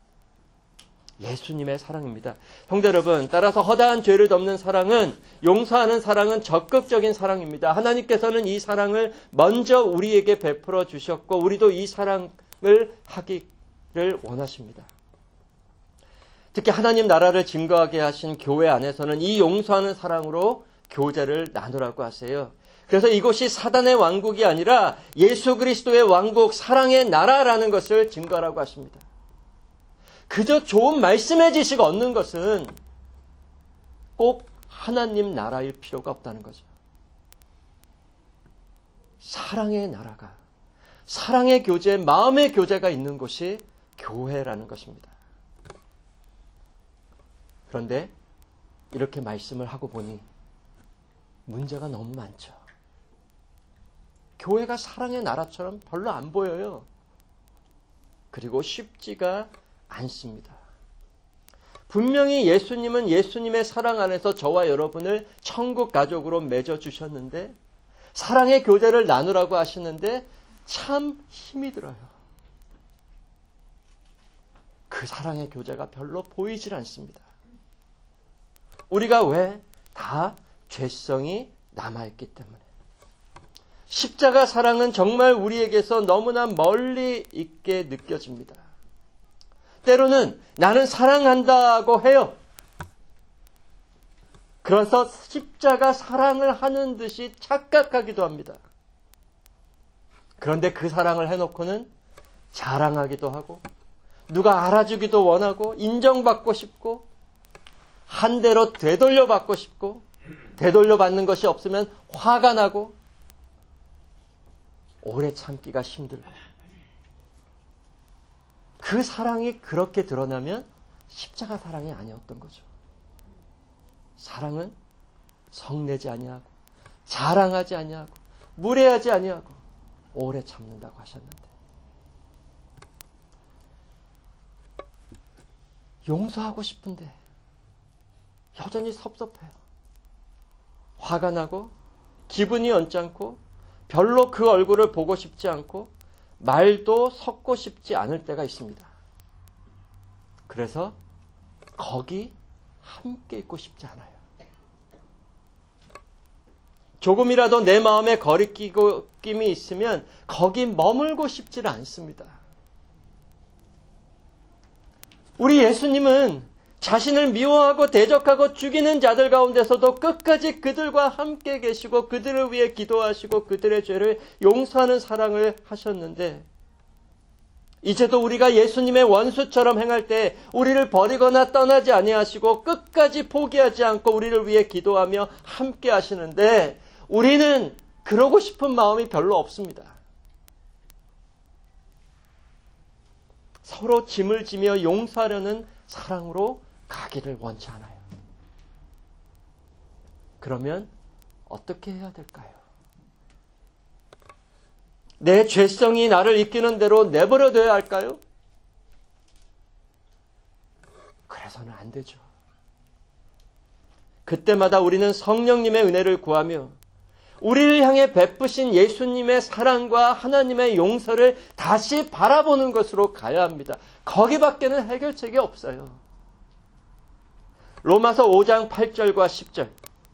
예수님의 사랑입니다. 형제 여러분, 따라서 허다한 죄를 덮는 사랑은, 용서하는 사랑은 적극적인 사랑입니다. 하나님께서는 이 사랑을 먼저 우리에게 베풀어 주셨고 우리도 이 사랑을 하기를 원하십니다. 특히 하나님 나라를 증거하게 하신 교회 안에서는 이 용서하는 사랑으로 교제를 나누라고 하세요. 그래서 이곳이 사단의 왕국이 아니라 예수 그리스도의 왕국, 사랑의 나라라는 것을 증거하라고 하십니다. 그저 좋은 말씀의 지식 얻는 것은 꼭 하나님 나라일 필요가 없다는 거죠. 사랑의 나라가, 사랑의 교제, 마음의 교제가 있는 곳이 교회라는 것입니다. 그런데 이렇게 말씀을 하고 보니 문제가 너무 많죠. 교회가 사랑의 나라처럼 별로 안 보여요. 그리고 쉽지가 않습니다. 분명히 예수님은 예수님의 사랑 안에서 저와 여러분을 천국 가족으로 맺어주셨는데 사랑의 교제를 나누라고 하시는데 참 힘이 들어요. 그 사랑의 교제가 별로 보이질 않습니다. 우리가 왜? 다 죄성이 남아있기 때문에. 십자가 사랑은 정말 우리에게서 너무나 멀리 있게 느껴집니다. 때로는 나는 사랑한다고 해요. 그래서 십자가 사랑을 하는 듯이 착각하기도 합니다. 그런데 그 사랑을 해놓고는 자랑하기도 하고 누가 알아주기도 원하고 인정받고 싶고 한 대로 되돌려 받고 싶고 되돌려 받는 것이 없으면 화가 나고 오래 참기가 힘들고 그 사랑이 그렇게 드러나면 십자가 사랑이 아니었던 거죠. 사랑은 성내지 아니하고 자랑하지 아니하고 무례하지 아니하고 오래 참는다고 하셨는데 용서하고 싶은데 여전히 섭섭해요. 화가 나고 기분이 언짢고 별로 그 얼굴을 보고 싶지 않고 말도 섞고 싶지 않을 때가 있습니다. 그래서 거기 함께 있고 싶지 않아요. 조금이라도 내 마음에 거리낌이 있으면 거기 머물고 싶지를 않습니다. 우리 예수님은 자신을 미워하고 대적하고 죽이는 자들 가운데서도 끝까지 그들과 함께 계시고 그들을 위해 기도하시고 그들의 죄를 용서하는 사랑을 하셨는데 이제도 우리가 예수님의 원수처럼 행할 때 우리를 버리거나 떠나지 아니하시고 끝까지 포기하지 않고 우리를 위해 기도하며 함께 하시는데 우리는 그러고 싶은 마음이 별로 없습니다. 서로 짐을 지며 용서하려는 사랑으로 가기를 원치 않아요. 그러면 어떻게 해야 될까요? 내 죄성이 나를 이끄는 대로 내버려둬야 할까요? 그래서는 안 되죠. 그때마다 우리는 성령님의 은혜를 구하며 우리를 향해 베푸신 예수님의 사랑과 하나님의 용서를 다시 바라보는 것으로 가야 합니다. 거기밖에는 해결책이 없어요. 로마서 5장 8절과 10절.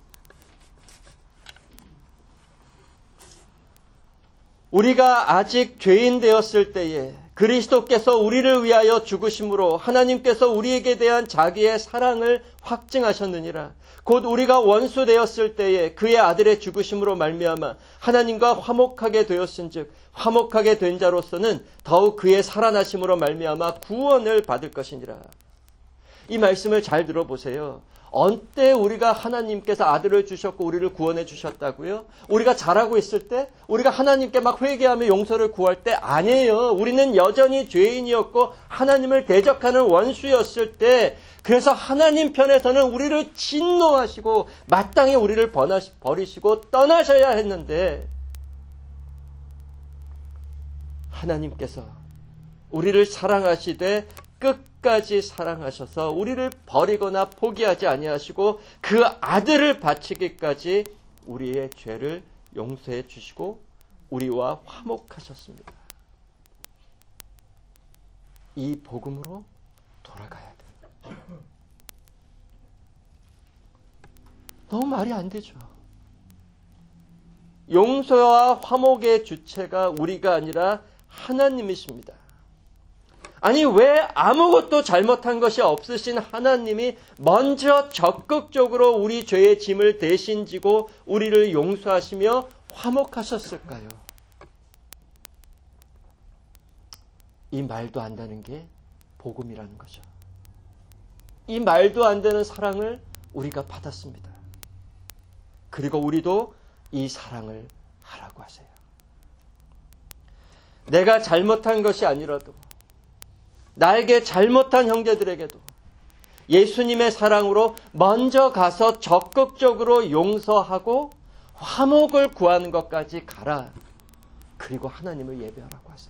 우리가 아직 죄인 되었을 때에 그리스도께서 우리를 위하여 죽으심으로 하나님께서 우리에게 대한 자기의 사랑을 확증하셨느니라. 곧 우리가 원수 되었을 때에 그의 아들의 죽으심으로 말미암아 하나님과 화목하게 되었은즉 화목하게 된 자로서는 더욱 그의 살아나심으로 말미암아 구원을 받을 것이니라. 이 말씀을 잘 들어보세요. 언제 우리가 하나님께서 아들을 주셨고 우리를 구원해 주셨다고요? 우리가 잘하고 있을 때? 우리가 하나님께 막 회개하며 용서를 구할 때? 아니에요. 우리는 여전히 죄인이었고 하나님을 대적하는 원수였을 때 그래서 하나님 편에서는 우리를 진노하시고 마땅히 우리를 버리시고 떠나셔야 했는데 하나님께서 우리를 사랑하시되 끝까지 사랑하셔서 우리를 버리거나 포기하지 아니하시고 그 아들을 바치기까지 우리의 죄를 용서해 주시고 우리와 화목하셨습니다. 이 복음으로 돌아가야 돼요. 너무 말이 안 되죠. 용서와 화목의 주체가 우리가 아니라 하나님이십니다. 아니 왜 아무것도 잘못한 것이 없으신 하나님이 먼저 적극적으로 우리 죄의 짐을 대신 지고 우리를 용서하시며 화목하셨을까요? 이 말도 안 되는 게 복음이라는 거죠. 이 말도 안 되는 사랑을 우리가 받았습니다. 그리고 우리도 이 사랑을 하라고 하세요. 내가 잘못한 것이 아니라도 나에게 잘못한 형제들에게도 예수님의 사랑으로 먼저 가서 적극적으로 용서하고 화목을 구하는 것까지 가라. 그리고 하나님을 예배하라고 하세요.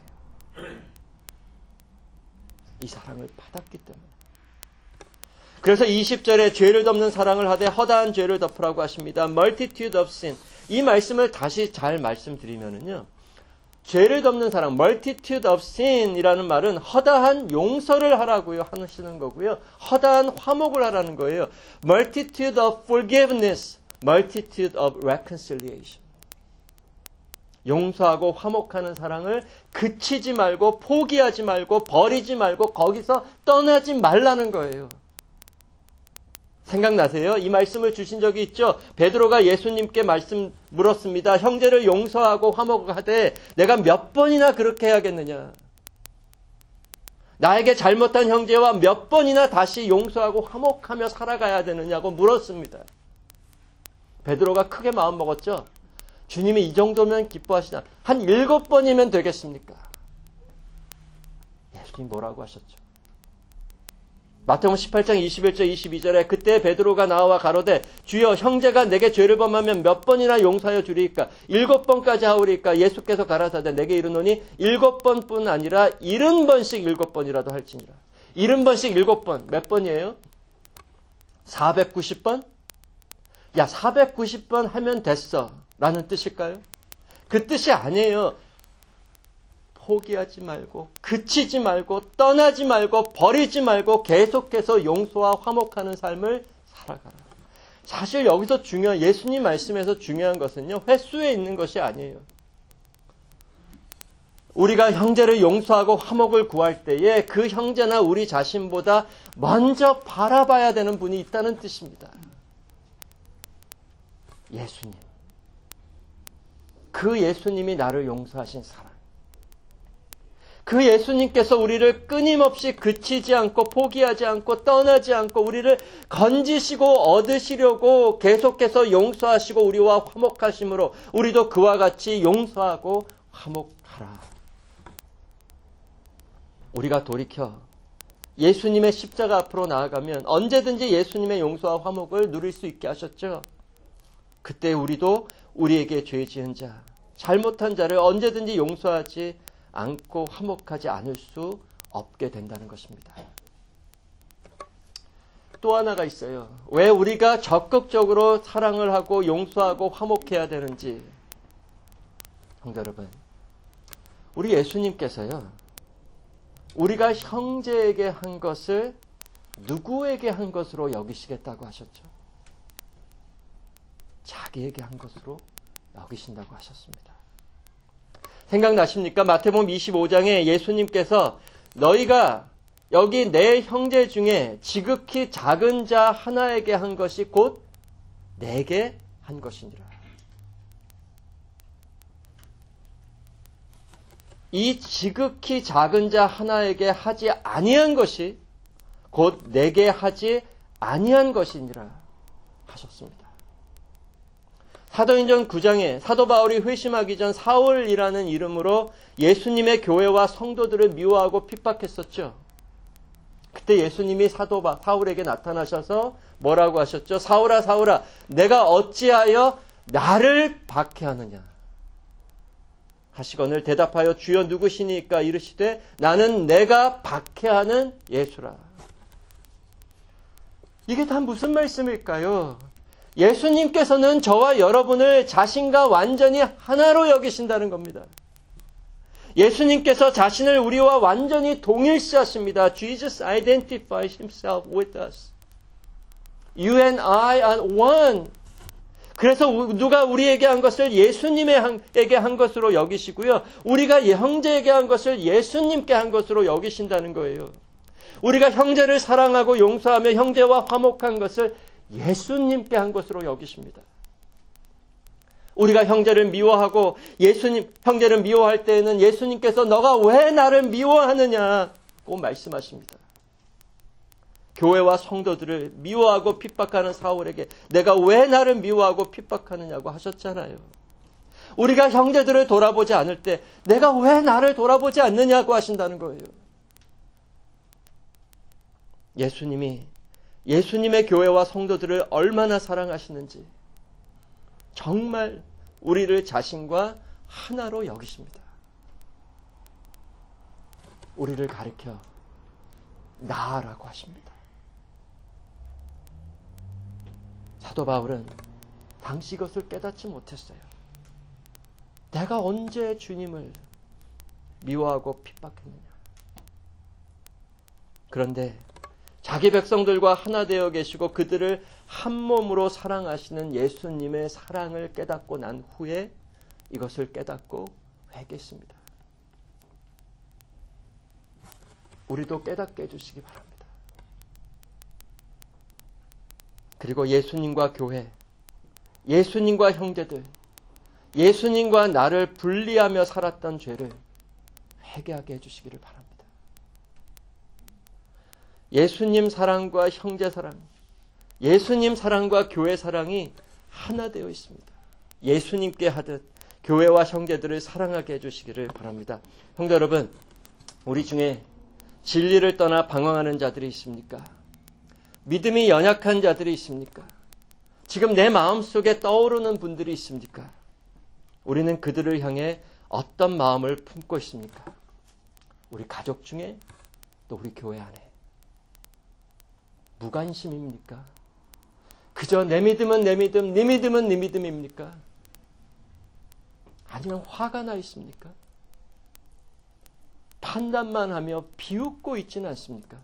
이 사랑을 받았기 때문에. 그래서 20절에 죄를 덮는 사랑을 하되 허다한 죄를 덮으라고 하십니다. Multitude of sin. 이 말씀을 다시 잘 말씀드리면은요. 죄를 덮는 사랑, multitude of sin이라는 말은 허다한 용서를 하라고요 하시는 거고요. 허다한 화목을 하라는 거예요. multitude of forgiveness, multitude of reconciliation. 용서하고 화목하는 사랑을 그치지 말고 포기하지 말고 버리지 말고 거기서 떠나지 말라는 거예요. 생각나세요? 이 말씀을 주신 적이 있죠? 베드로가 예수님께 물었습니다. 형제를 용서하고 화목하되 내가 몇 번이나 그렇게 해야겠느냐? 나에게 잘못한 형제와 몇 번이나 다시 용서하고 화목하며 살아가야 되느냐고 물었습니다. 베드로가 크게 마음먹었죠? 주님이 이 정도면 기뻐하시나? 한 7번이면 되겠습니까? 예수님 뭐라고 하셨죠? 마태복음 18장 21절 22절에 그때 베드로가 나와 가로되 주여 형제가 내게 죄를 범하면 몇 번이나 용서하여 주리이까? 7번까지 하오리이까? 예수께서 가라사대 내게 이르노니 7번뿐 아니라 70번씩 7번이라도 할지니라. 70번씩 7번 몇 번이에요? 490번? 야 490번 하면 됐어 라는 뜻일까요? 그 뜻이 아니에요. 포기하지 말고 그치지 말고 떠나지 말고 버리지 말고 계속해서 용서와 화목하는 삶을 살아가라. 사실 여기서 예수님 말씀에서 중요한 것은요. 횟수에 있는 것이 아니에요. 우리가 형제를 용서하고 화목을 구할 때에 그 형제나 우리 자신보다 먼저 바라봐야 되는 분이 있다는 뜻입니다. 예수님. 그 예수님이 나를 용서하신 사랑. 그 예수님께서 우리를 끊임없이 그치지 않고 포기하지 않고 떠나지 않고 우리를 건지시고 얻으시려고 계속해서 용서하시고 우리와 화목하심으로 우리도 그와 같이 용서하고 화목하라. 우리가 돌이켜 예수님의 십자가 앞으로 나아가면 언제든지 예수님의 용서와 화목을 누릴 수 있게 하셨죠. 그때 우리도 우리에게 죄 지은 자, 잘못한 자를 언제든지 용서하지 않고 화목하지 않을 수 없게 된다는 것입니다. 또 하나가 있어요. 왜 우리가 적극적으로 사랑을 하고 용서하고 화목해야 되는지. 성도 여러분, 우리 예수님께서요. 우리가 형제에게 한 것을 누구에게 한 것으로 여기시겠다고 하셨죠. 자기에게 한 것으로 여기신다고 하셨습니다. 생각나십니까? 마태복음 25장에 예수님께서 너희가 여기 내 형제 중에 지극히 작은 자 하나에게 한 것이 곧 내게 한 것이니라. 이 지극히 작은 자 하나에게 하지 아니한 것이 곧 내게 하지 아니한 것이니라 하셨습니다. 사도행전 9장에 사도 바울이 회심하기 전 사울이라는 이름으로 예수님의 교회와 성도들을 미워하고 핍박했었죠. 그때 예수님이 사울에게 나타나셔서 뭐라고 하셨죠? 사울아 사울아 내가 어찌하여 나를 박해하느냐 하시거늘 대답하여 주여 누구시니까 이르시되 나는 내가 박해하는 예수라. 이게 다 무슨 말씀일까요? 예수님께서는 저와 여러분을 자신과 완전히 하나로 여기신다는 겁니다. 예수님께서 자신을 우리와 완전히 동일시하십니다. Jesus identifies himself with us. You and I are one. 그래서 누가 우리에게 한 것을 예수님에게 한 것으로 여기시고요. 우리가 형제에게 한 것을 예수님께 한 것으로 여기신다는 거예요. 우리가 형제를 사랑하고 용서하며 형제와 화목한 것을 예수님께 한 것으로 여기십니다. 우리가 형제를 미워하고 형제를 미워할 때에는 예수님께서 너가 왜 나를 미워하느냐고 말씀하십니다. 교회와 성도들을 미워하고 핍박하는 사울에게 내가 왜 나를 미워하고 핍박하느냐고 하셨잖아요. 우리가 형제들을 돌아보지 않을 때 내가 왜 나를 돌아보지 않느냐고 하신다는 거예요. 예수님이 예수님의 교회와 성도들을 얼마나 사랑하시는지 정말 우리를 자신과 하나로 여기십니다. 우리를 가리켜 나라고 하십니다. 사도 바울은 당시 이것을 깨닫지 못했어요. 내가 언제 주님을 미워하고 핍박했느냐. 그런데 자기 백성들과 하나 되어 계시고 그들을 한 몸으로 사랑하시는 예수님의 사랑을 깨닫고 난 후에 이것을 깨닫고 회개했습니다. 우리도 깨닫게 해주시기 바랍니다. 그리고 예수님과 교회, 예수님과 형제들, 예수님과 나를 분리하며 살았던 죄를 회개하게 해주시기를 바랍니다. 예수님 사랑과 형제 사랑, 예수님 사랑과 교회 사랑이 하나 되어 있습니다. 예수님께 하듯 교회와 형제들을 사랑하게 해주시기를 바랍니다. 형제 여러분, 우리 중에 진리를 떠나 방황하는 자들이 있습니까? 믿음이 연약한 자들이 있습니까? 지금 내 마음속에 떠오르는 분들이 있습니까? 우리는 그들을 향해 어떤 마음을 품고 있습니까? 우리 가족 중에 또 우리 교회 안에 무관심입니까? 그저 내 믿음은 내 믿음, 네 믿음은 네 믿음입니까? 아니면 화가 나 있습니까? 판단만 하며 비웃고 있지는 않습니까?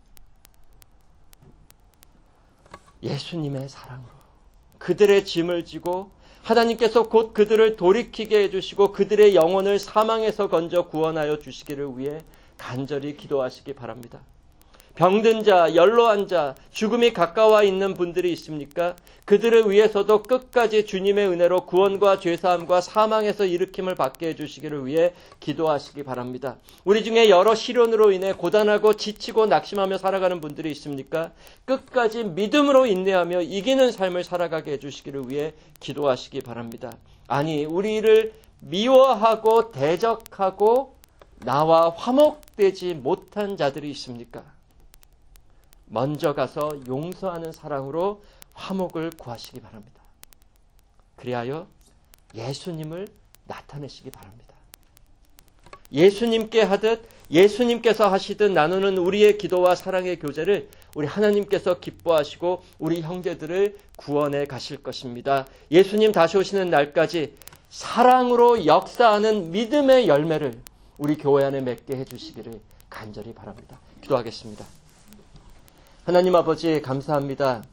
예수님의 사랑으로 그들의 짐을 지고 하나님께서 곧 그들을 돌이키게 해주시고 그들의 영혼을 사망에서 건져 구원하여 주시기를 위해 간절히 기도하시기 바랍니다. 병든 자, 연로한 자, 죽음이 가까워 있는 분들이 있습니까? 그들을 위해서도 끝까지 주님의 은혜로 구원과 죄사함과 사망에서 일으킴을 받게 해주시기를 위해 기도하시기 바랍니다. 우리 중에 여러 시련으로 인해 고단하고 지치고 낙심하며 살아가는 분들이 있습니까? 끝까지 믿음으로 인내하며 이기는 삶을 살아가게 해주시기를 위해 기도하시기 바랍니다. 아니, 우리를 미워하고 대적하고 나와 화목되지 못한 자들이 있습니까? 먼저 가서 용서하는 사랑으로 화목을 구하시기 바랍니다. 그리하여 예수님을 나타내시기 바랍니다. 예수님께 하듯 예수님께서 하시듯 나누는 우리의 기도와 사랑의 교제를 우리 하나님께서 기뻐하시고 우리 형제들을 구원해 가실 것입니다. 예수님 다시 오시는 날까지 사랑으로 역사하는 믿음의 열매를 우리 교회 안에 맺게 해주시기를 간절히 바랍니다. 기도하겠습니다. 하나님 아버지 감사합니다.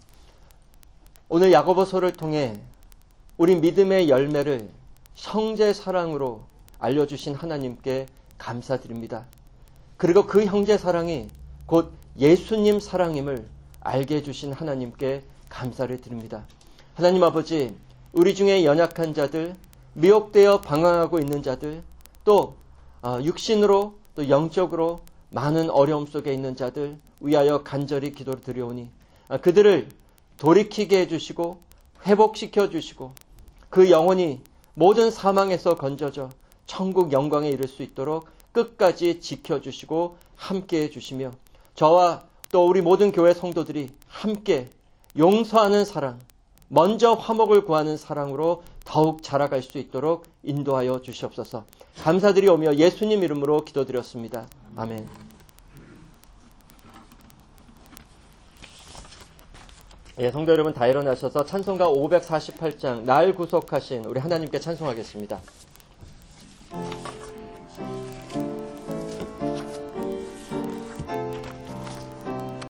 오늘 야고보서를 통해 우리 믿음의 열매를 형제 사랑으로 알려주신 하나님께 감사드립니다. 그리고 그 형제 사랑이 곧 예수님 사랑임을 알게 해주신 하나님께 감사를 드립니다. 하나님 아버지, 우리 중에 연약한 자들, 미혹되어 방황하고 있는 자들, 또 육신으로 또 영적으로 많은 어려움 속에 있는 자들 위하여 간절히 기도를 드려오니 그들을 돌이키게 해주시고 회복시켜 주시고 그 영혼이 모든 사망에서 건져져 천국 영광에 이를 수 있도록 끝까지 지켜주시고 함께해 주시며 저와 또 우리 모든 교회 성도들이 함께 용서하는 사랑, 먼저 화목을 구하는 사랑으로 더욱 자라갈 수 있도록 인도하여 주시옵소서. 감사드리오며 예수님 이름으로 기도드렸습니다. 아멘. 예, 성도 여러분 다 일어나셔서 찬송가 548장 날 구속하신 우리 하나님께 찬송하겠습니다.